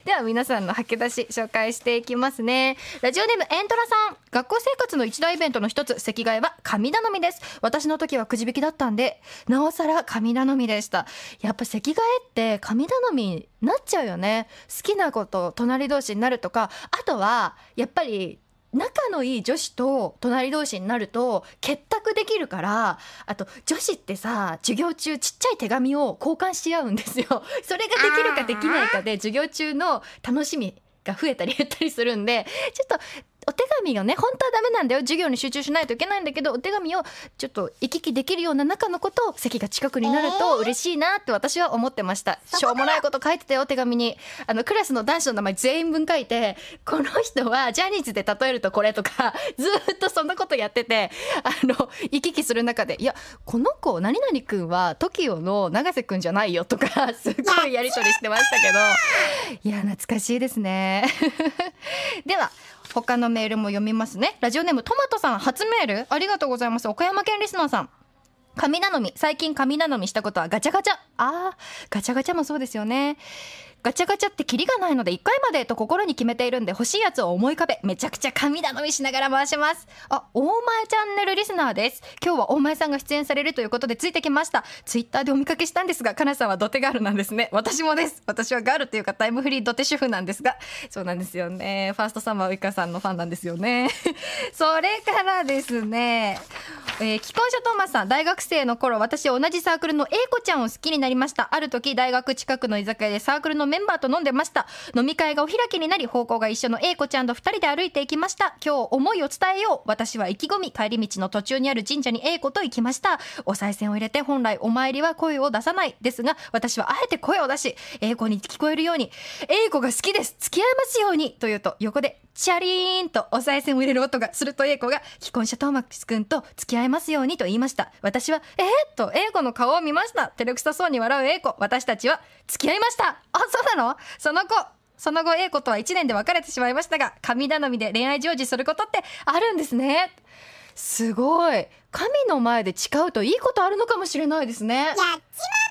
では皆さんの吐き出し紹介していきますね。ラジオネームエントラさん。学校生活の一大イベントの一つ、席替えは神頼みです。私の時はくじ引きだったんで、なおさら神頼みでした。やっぱ席替えって神頼みになっちゃうよね。好きな子と隣同士になるとか、あとはやっぱり仲のいい女子と隣同士になると結託できるから、あと女子ってさ、授業中ちっちゃい手紙を交換し合うんですよ。それができるかできないかで授業中の楽しみが増えたり減ったりするんで、ちょっとお手紙がね、本当はダメなんだよ、授業に集中しないといけないんだけど、お手紙をちょっと行き来できるような仲の子と席が近くになると嬉しいなって私は思ってました。しょうもないこと書いてたよ、手紙に。クラスの男子の名前全員分書いて、この人はジャニーズで例えるとこれとか、ずっとそんなことやってて、行き来する中で、いやこの子何々くんは TOKIO の永瀬くんじゃないよとか、すごいやり取りしてましたけど、いや懐かしいですね。では他のメールも読みますね。ラジオネームトマトさん、初メールありがとうございます。岡山県リスナーさん。神頼み、最近神頼みしたことはガチャガチャ。ガチャガチャもそうですよね。ガチャガチャってキリがないので1回までと心に決めているんで、欲しいやつを思い浮かべめちゃくちゃ神頼みしながら回します。大前チャンネルリスナーです。今日は大前さんが出演されるということでついてきました。ツイッターでお見かけしたんですが、かなさんはドテガールなんですね。私もです。私はガールというかタイムフリードテ主婦なんですが、そうなんですよね。ファーストサマーウイカさんのファンなんですよね。それからですね、既婚者トーマスさん、大学生の頃私同じサークルの A 子ちゃんを好きになりました。ある時大学近くの居酒屋でサークルのメンバーと飲んでました。飲み会がお開きになり、方向が一緒の A 子ちゃんと2人で歩いていきました。今日思いを伝えよう。私は意気込み、帰り道の途中にある神社に A 子と行きました。お賽銭を入れて、本来お参りは声を出さないですが、私はあえて声を出し A 子に聞こえるように、 A 子が好きです、付き合いますようにと言うと、横でチャリーンとお賽銭を入れる音がすると、 A 子が既婚者トーマスくんと付き合いますようにと言いました。私はと A 子の顔を見ました。照れくさそうに笑う A 子。私たちは付き合いました。そうなの？その後 A 子とは1年で別れてしまいましたが、神頼みで恋愛成就することってあるんですね。すごい。神の前で誓うといいことあるのかもしれないですね。 やっちまったな。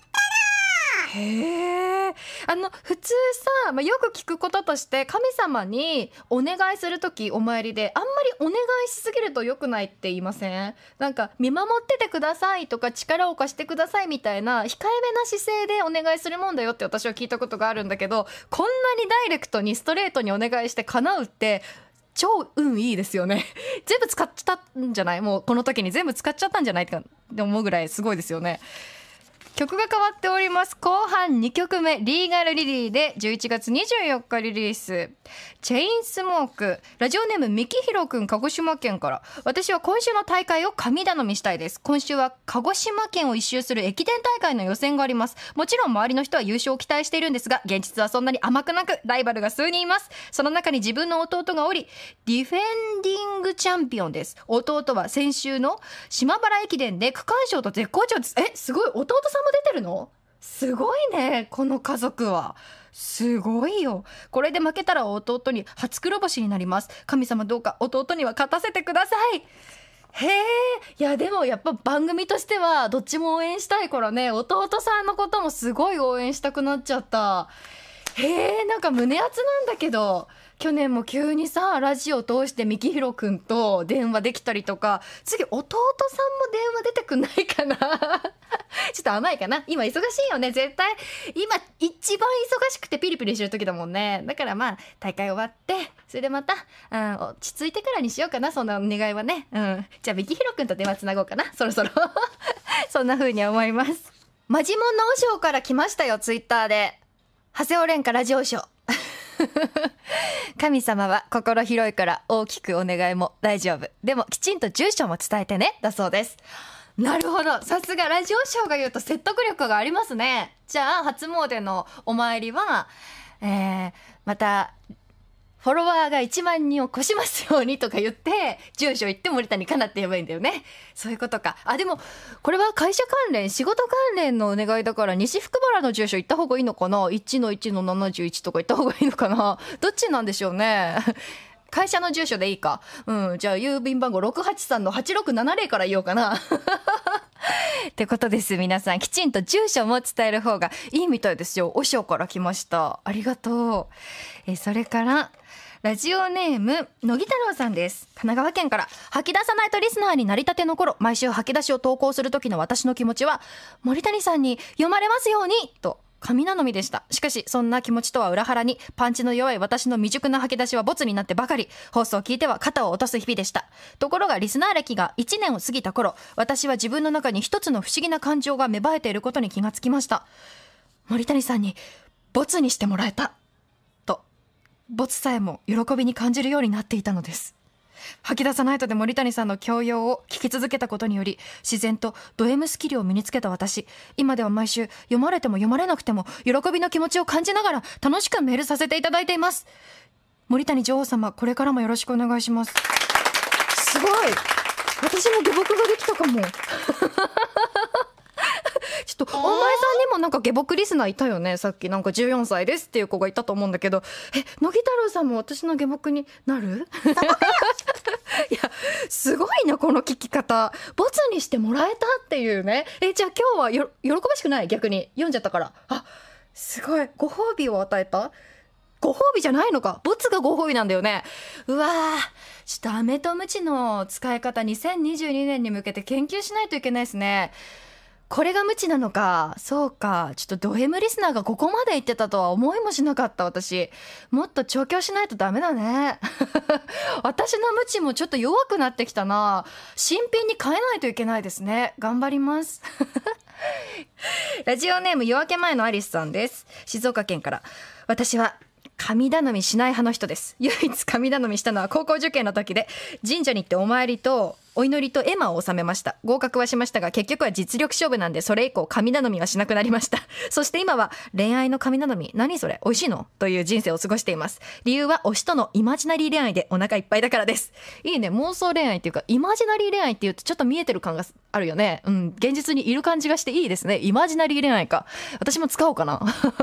へえ。普通さ、よく聞くこととして、神様にお願いするときお参りであんまりお願いしすぎると良くないって言いません？なんか見守っててくださいとか力を貸してくださいみたいな控えめな姿勢でお願いするもんだよって私は聞いたことがあるんだけど、こんなにダイレクトにストレートにお願いして叶うって超運いいですよね。全部使っちゃったんじゃない？もうこの時に全部使っちゃったんじゃないって思うぐらいすごいですよね。曲が変わっております。後半2曲目、リーガルリリーで11月24日リリース、チェインスモーク。ラジオネームミキヒロくん、鹿児島県から。私は今週の大会を神頼みしたいです。今週は鹿児島県を一周する駅伝大会の予選があります。もちろん周りの人は優勝を期待しているんですが、現実はそんなに甘くなく、ライバルが数人います。その中に自分の弟がおり、ディフェンディングチャンピオンです。弟は先週の島原駅伝で区間賞と絶好調です。すごい。弟さんも出てるの？すごいね、この家族は。すごいよ。これで負けたら弟に初黒星になります。神様どうか弟には勝たせてください。へえ。いやでもやっぱ番組としてはどっちも応援したいからね、弟さんのこともすごい応援したくなっちゃった。へえ。なんか胸熱なんだけど、去年も急にさ、ラジオ通してミキヒロくんと電話できたりとか、次弟さんも電話出てくんないかな。ちょっと甘いかな。今忙しいよね、絶対。今一番忙しくてピリピリしてる時だもんね。だから大会終わって、それでまた、落ち着いてからにしようかな、そんなお願いはね。じゃあミキヒロくんと電話つなごうかな、そろそろ。そんな風に思います。マジモンの和尚から来ましたよ、ツイッターで。長谷尾廉からラジオショー。神様は心広いから大きくお願いも大丈夫。でもきちんと住所も伝えてね、だそうです。なるほど。さすがラジオショーが言うと説得力がありますね。じゃあ初詣のお参りは、またフォロワーが1万人を越しますようにとか言って、住所言って森谷香奈って言えばいいんだよね。そういうことか。でもこれは会社関連、仕事関連のお願いだから、西福原の住所言った方がいいのかな。 1-1-71 とか言った方がいいのかな。どっちなんでしょうね。会社の住所でいいか。じゃあ郵便番号683-8670から言おうかな。 ってことです。皆さんきちんと住所も伝える方がいいみたいですよ。おしょうから来ました。ありがとう。それからラジオネーム乃木太郎さんです。神奈川県から。吐き出さないとリスナーになりたての頃、毎週吐き出しを投稿する時の私の気持ちは、森谷さんに読まれますようにと神頼みでした。しかしそんな気持ちとは裏腹に、パンチの弱い私の未熟な吐き出しはボツになってばかり、放送を聞いては肩を落とす日々でした。ところがリスナー歴が1年を過ぎた頃、私は自分の中に一つの不思議な感情が芽生えていることに気がつきました。森谷さんにボツにしてもらえたと、ボツさえも喜びに感じるようになっていたのです。吐き出さないとで森谷さんの教養を聞き続けたことにより、自然とド M スキルを身につけた私。今では毎週読まれても読まれなくても喜びの気持ちを感じながら楽しくメールさせていただいています。森谷女王様、これからもよろしくお願いします。すごい、私も下僕ができたかも。ちょっとお前さんにもなんか下僕リスナーいたよね。さっきなんか14歳ですっていう子がいたと思うんだけど、乃木太郎さんも私の下僕になる？いや、すごいなこの聞き方。ボツにしてもらえたっていうね。じゃあ今日は喜ばしくない？逆に読んじゃったから。あ、すごい。ご褒美を与えた？ご褒美じゃないのか。ボツがご褒美なんだよね。うわー、ちょっとアメとムチの使い方2022年に向けて研究しないといけないですね。これが無知なのか。そうか。ちょっとド M リスナーがここまで言ってたとは思いもしなかった。私もっと調教しないとダメだね。私の無知もちょっと弱くなってきたな。新品に変えないといけないですね。頑張ります。ラジオネーム夜明け前のアリスさんです。静岡県から。私は神頼みしない派の人です。唯一神頼みしたのは高校受験の時で、神社に行ってお参りとお祈りと絵馬を納めました。合格はしましたが、結局は実力勝負なんで、それ以降神頼みはしなくなりました。そして今は恋愛の神頼み、何それ美味しいのという人生を過ごしています。理由は推しとのイマジナリー恋愛でお腹いっぱいだからです。いいね、妄想恋愛っていうかイマジナリー恋愛っていうとちょっと見えてる感があるよね。現実にいる感じがしていいですね。イマジナリー恋愛か。私も使おうかな。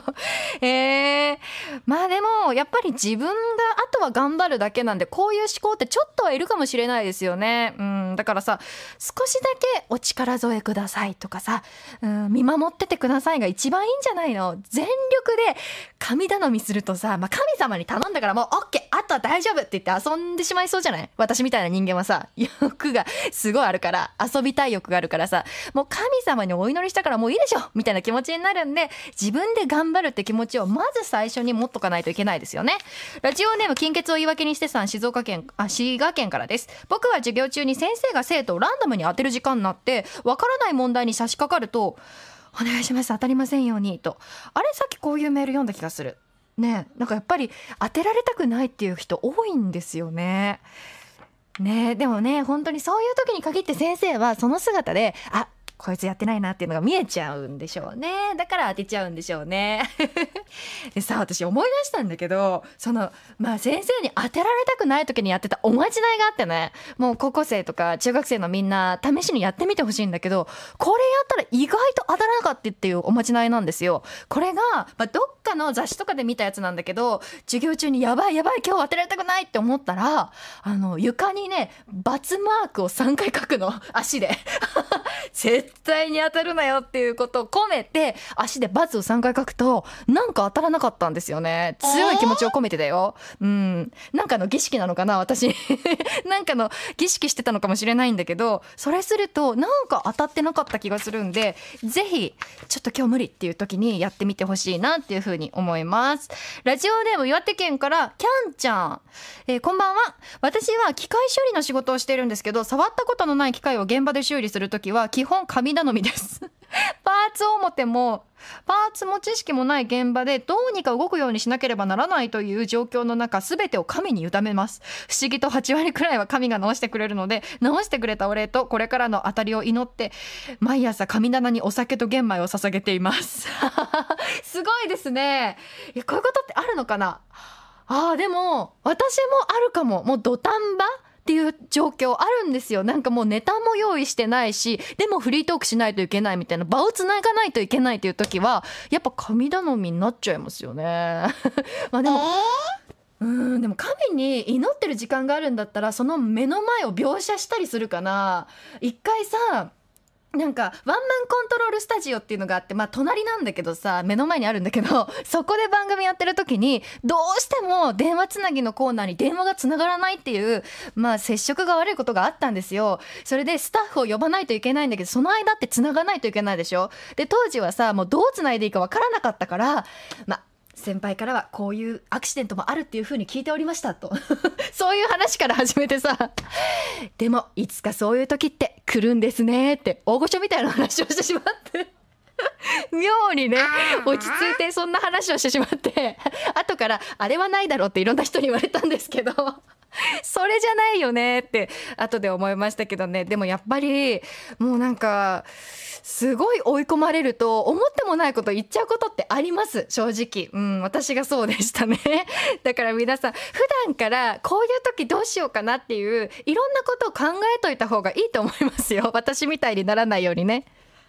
まあでもやっぱり自分があとは頑張るだけなんで、こういう思考ってちょっとはいるかもしれないですよね。だからさ、少しだけお力添えくださいとかさ、見守っててくださいが一番いいんじゃないの。全力で神頼みするとさ、神様に頼んだからもう OK、 あとは大丈夫って言って遊んでしまいそうじゃない？私みたいな人間はさ、欲がすごいあるから、遊びたい欲があるからさ、もう神様にお祈りしたからもういいでしょみたいな気持ちになるんで、自分で頑張るって気持ちをまず最初に持っとかないといけないですよね。ラジオネーム金欠を言い訳にしてさん、滋賀県からです。僕は授業中に先生が生徒をランダムに当てる時間になって、わからない問題に差し掛かると、お願いします、当たりませんようにと。あれ、さっきこういうメール読んだ気がするね。なんかやっぱり当てられたくないっていう人多いんですよね。でもね、本当にそういう時に限って先生はその姿で、あ、こいつやってないなっていうのが見えちゃうんでしょうね。だから当てちゃうんでしょうね。でさ、私思い出したんだけど、先生に当てられたくない時にやってたおまじないがあってね、もう高校生とか中学生のみんな試しにやってみてほしいんだけど、これやったら意外と当たらなかったっていうおまじないなんですよ。これが、どっかの雑誌とかで見たやつなんだけど、授業中にやばい今日当てられたくないって思ったら、床にね、×マークを3回書くの、足で。絶対に当たるなよっていうことを込めて足で×を3回書くと、なんか当たらなかったんですよね。強い気持ちを込めてだよ。なんかの儀式なのかな、私。なんかの儀式してたのかもしれないんだけど、それするとなんか当たってなかった気がするんで、ぜひちょっと今日無理っていう時にやってみてほしいなっていう風に思います。ラジオネーム岩手県からキャンちゃん、こんばんは。私は機械修理の仕事をしているんですけど、触ったことのない機械を現場で修理するときは基本神頼みです。パーツ表もパーツも知識もない現場でどうにか動くようにしなければならないという状況の中、全てを神に委ねます。不思議と8割くらいは神が直してくれるので、直してくれたお礼とこれからの当たりを祈って毎朝神棚にお酒と玄米を捧げています。すごいですね。こういうことってあるのかな。でも私もあるかも。もう土壇場っていう状況あるんですよ。なんかもうネタも用意してないし、でもフリートークしないといけないみたいな、場をつながないといけないという時はやっぱ神頼みになっちゃいますよね。でも神に祈ってる時間があるんだったら、その目の前を描写したりするかな。一回さ、 なんかワンマンコントロールスタジオっていうのがあって、まあ隣なんだけどさ、目の前にあるんだけど、そこで番組やってる時にどうしても電話つなぎのコーナーに電話がつながらないっていう、まあ接触が悪いことがあったんですよ。それでスタッフを呼ばないといけないんだけど、その間ってつながないといけないでしょ。で当時はさ、もうどうつないでいいかわからなかったから、まあ先輩からはこういうアクシデントもあるっていう風に聞いておりましたとそういう話から始めてさ、でもいつかそういう時って来るんですねって大御所みたいな話をしてしまって妙にね落ち着いてそんな話をしてしまって、後からあれはないだろうっていろんな人に言われたんですけどそれじゃないよねって後で思いましたけどね。でもやっぱりもうなんかすごい追い込まれると思ってもないこと言っちゃうことってあります、正直。私がそうでしたねだから皆さん普段からこういう時どうしようかなっていういろんなことを考えといた方がいいと思いますよ。私みたいにならないようにね。